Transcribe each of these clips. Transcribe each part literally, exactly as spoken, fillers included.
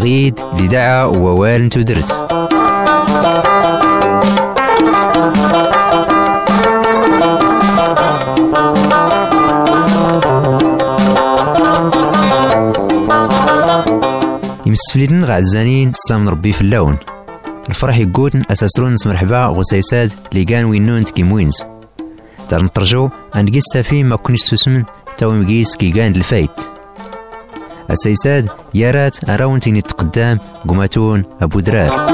غيد لدعا ووال تدرت. يمسفلين غعزانين سلام ربي في اللون الفرح يقوتن أساسرون نس مرحبا وسيساد اللي كان وينون تكيموينز دار نترجو أن قيس سافين ما كونش تسمن تاوي مقيس كي كان الفايت السيساد يارات أراون تيني تقدام قماتون أبو درار.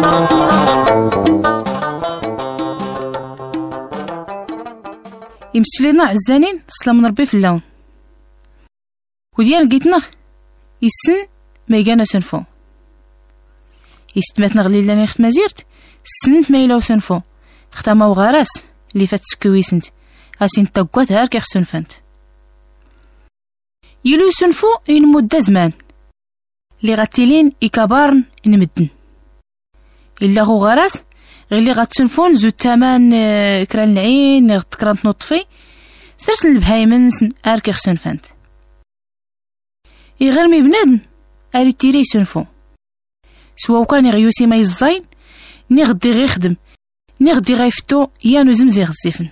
يمسفلينا عزانين سلام ربي في اللون وديال لقيتنا يسن ما يقانا سنفو يستماتنا غلي لاني خت مازيرت سنت ما يلاو سنفو ختما وغراس اللي فات سكويسنت اسين تقوات هار كي خسن فانت يلو سنفو ان مدة زمان اللي غاتيلين إكبارن نمدن إلا غو غراس غير اللي غاتسنفون زو التامان كران العين تكران تنطفي سرسن البهايمن اركي خسن فانت يغرمي بنادم اري تيري سنفو سواو كان يغيوسي ما يزاين ني غدي غيخدم ني غدي غيفتو يانو زمزي غزيفن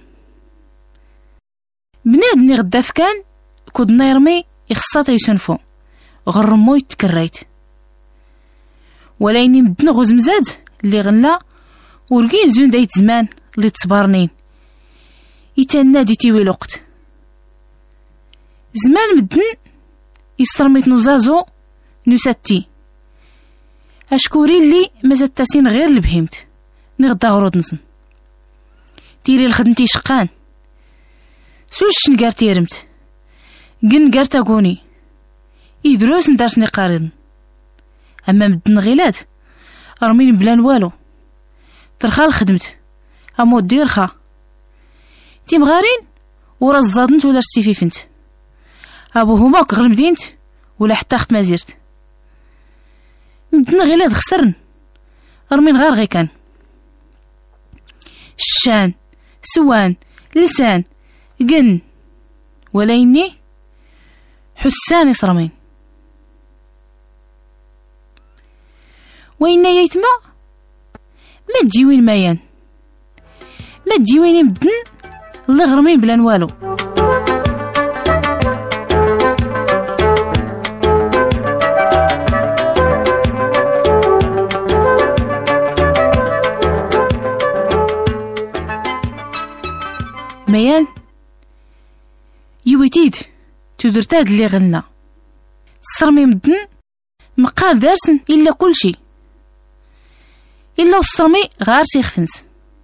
بنادم ني غدا فكان كود نيرمي يخصاتا يسنفو غرمو يتكريت ولا يني مدن غزمزاد اللي غنا ورقين زون دايت زمان اللي تصبرنين يتنادي تيوي الوقت زمان مدن يصرميت نوزازو نساتي اشكوري اللي ما زتاسين غير البهيمت نغدا غرود نسن تيري الخدمتي شقان سوش نقار تيرمت قن قار تاقوني يدروس ندارسني قارض اما مدن غيلات رمين بلان والو ترخا الخدمت امو ديرخا تيم غارين ورا الزادنت ولا ستيفيفنت ابو هما غير مدينت ولا حتى اخت مازيرت مدن غيلات خسرن رمين غير غي كان الشان سوان لسان قن ولا يني حسان يصرمين وين يتما ما تجيوين مايان ما تجيوين مدن اللي غرمين بلا والو ميان يويتيد تدرتاد اللي غلنا صرمي مدن مقال دارسن إلا كل شي إلا وصرمي غار سيخفنس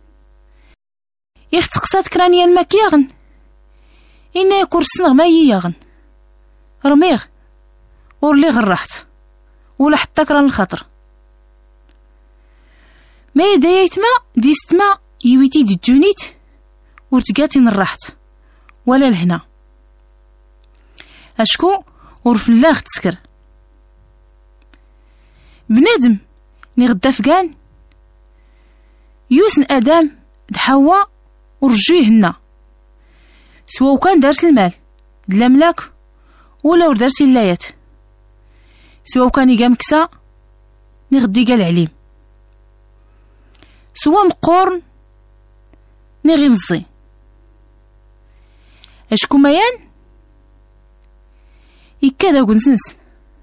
يختقصات كرانيا المكياغن إنا يكورسنغ ما يياغن رميغ ورلي غرحت ولا حتى كران الخطر ما يدايتما ديستما يويتيد الجونيت ورتقاتي نرحت ولا لهنا اشكو ورفلاخ تسكر بنادم نغدا فقان يوسن ادم دحوا ورجوهنا سواو كان دارس المال دلاملاك ولا ودارس اللايات سواو كان يقام كسا نغدي قال عليم سوا مقورن نغي مزي اشكو ميان يكاد اقول نسنس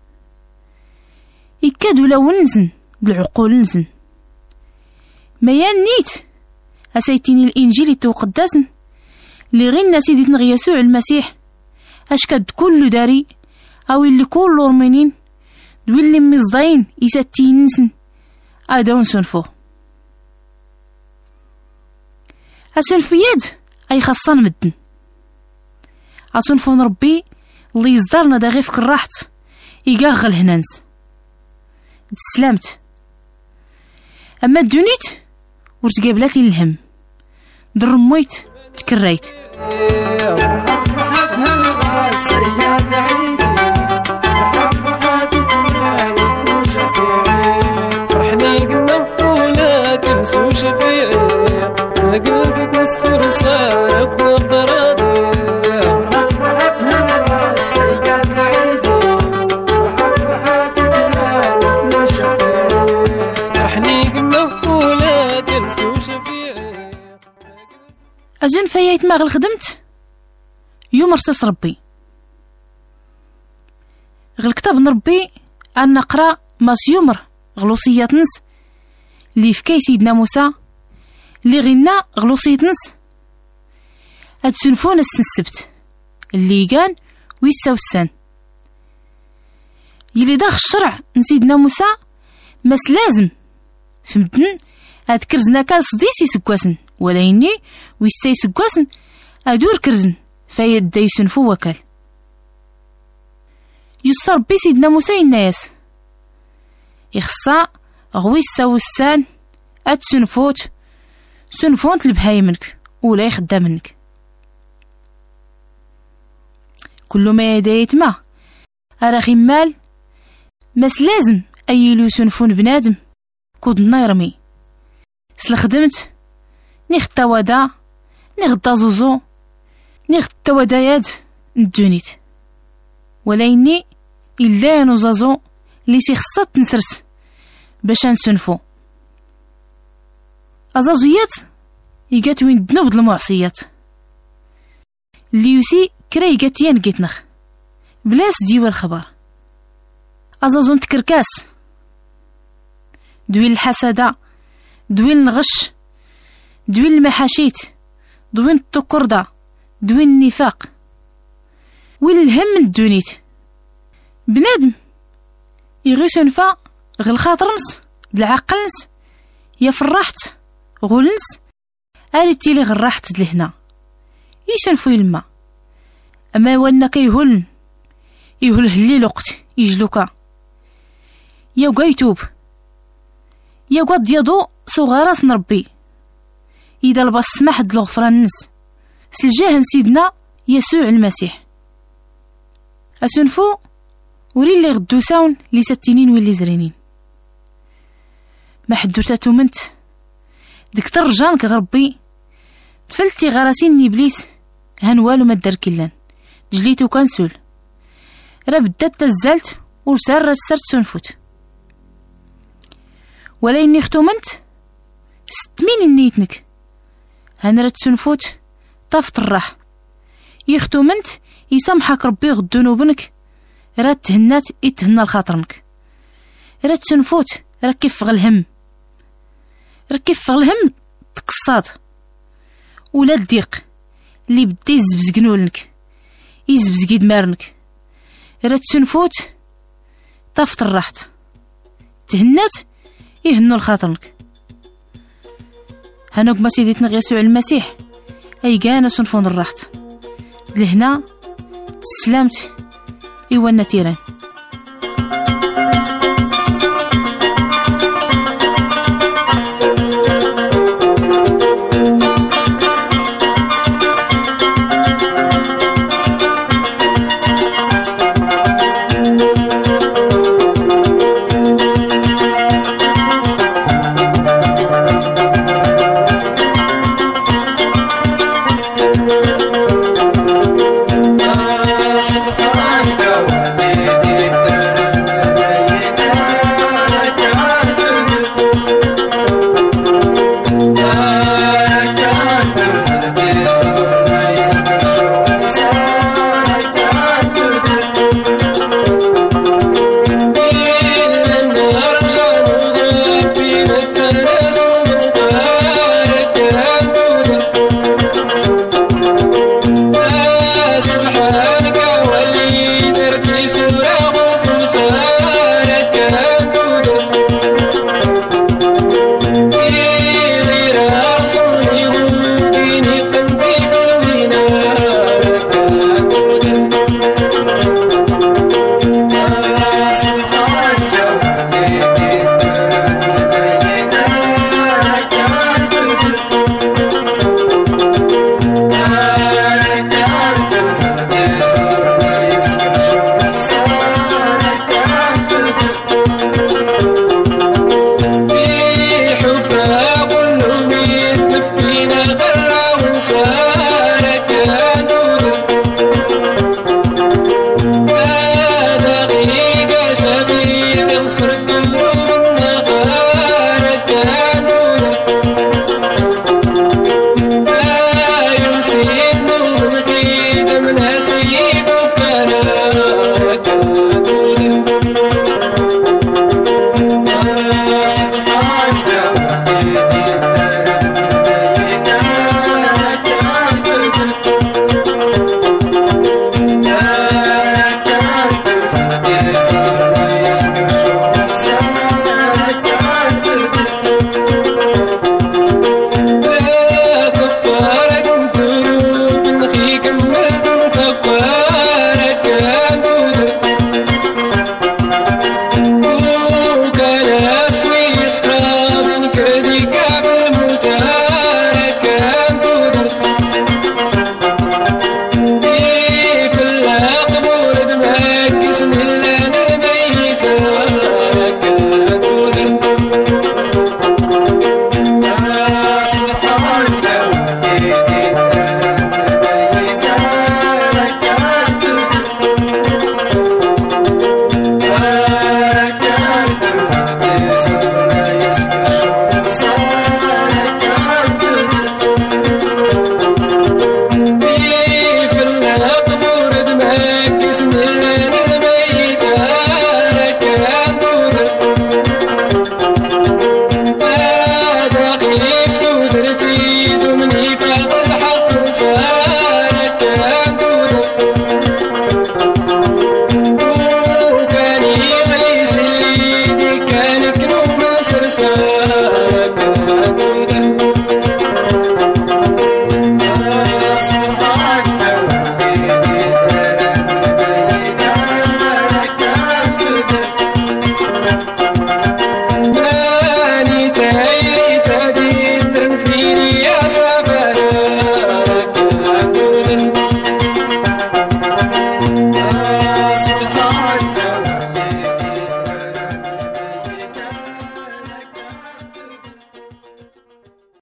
يكاد ولا ونسن بالعقول نسن ميان نيت اسيتيني الانجيل يتوقداسن اللي غير الناس يديتن غير يسوع المسيح اشكاد كل داري او اللي كل رمينين دويلي مصداين يساتين نسن ادون سنفو اسنفياد اي خاصان مدن اصنفون ربي اللي يصدرنا دا غير فك الراحت يقاغل هنانس تسلامت اما الدونيت ورتقابلاتي الهم درميت تكريت رحني قلنا مفولا كمسو شفيعي لقيت نسفر صارك وضرادي أزون فايت ما غل خدمت يوم رصاص ربي غل كتاب نربي أن نقرأ ما سيومر غلوصيات نس اللي في كي سيدنا موسى اللي غينا غلوصيات نس أتسنفون السن السبت اللي كان ويسا وسان يلي داخل الشرع نسيدنا موسى ماس لازم فهمتن هاد كرزنا كان صديسي سكواسن ولا يني ويستي سكواسن ادور كرزن فايد دايسن فو وكال يستر بي سيدنا موسى الناس يخصا غويسا وسان اد سنفوت سنفونت البهاي منك ولا يخدا منك كل ما يدايت ما اراخي مال ماس لازم ايلو سنفون بنادم كود نيرمي سلا خدمت نيختا ودا نيخدا زوزو نيختا وداياد ندونيت ولا يني إلا نوزازو لي سي خصات نسرس باش نسنفو أزازيات يقات وين دنوب المعصيات اللي يوسي كرا يقات يان قيتنخ بلاس ديوال الخبر أزازون تكركاس دوين الحسدة دوين الغش دوين المحاشيت دوين التقردة دوين النفاق وين الهم من الدونيت بنادم يغيس نفا غل خاطرنس دالعقلنس يا فرحت غولنس اريتي لي غراحت لهنا يشنفو يلما اما وانا كيهولن يهول هلي الوقت يجلوكا يا قايتوب يا قد يضو صغاراس نربي إذا لبس سماح د الغفران النس سلجاه سيدنا يسوع المسيح أسنفو وري اللي غدو ساون لي ستينين واللي زرينين ما حدو تاتو منت ديك ترجانك غربي تفلتي غراسين إبليس هان والو ما دار كلان جليتو كنسول راه بدات تزالت ورسار سرت سنفوت ولا إني ختومنت ستمين النيتنك هنرد سنفوت طافت الراح يختومنت يسامحك ربي غدو نوبنك راه تهنات يتهنى لخاطرنك راه سنفوت راه كيف الهم راه كيف الهم تقصاد ولا الضيق اللي بدي يزبزقنولنك يزبزقي دمارنك راه سنفوت طافت الراحت تهنات يهنو لخاطرنك هانوك ما سيدتنا يسوع المسيح اي كان سنفون الراحت لهنا تسلمت ايوانا تيران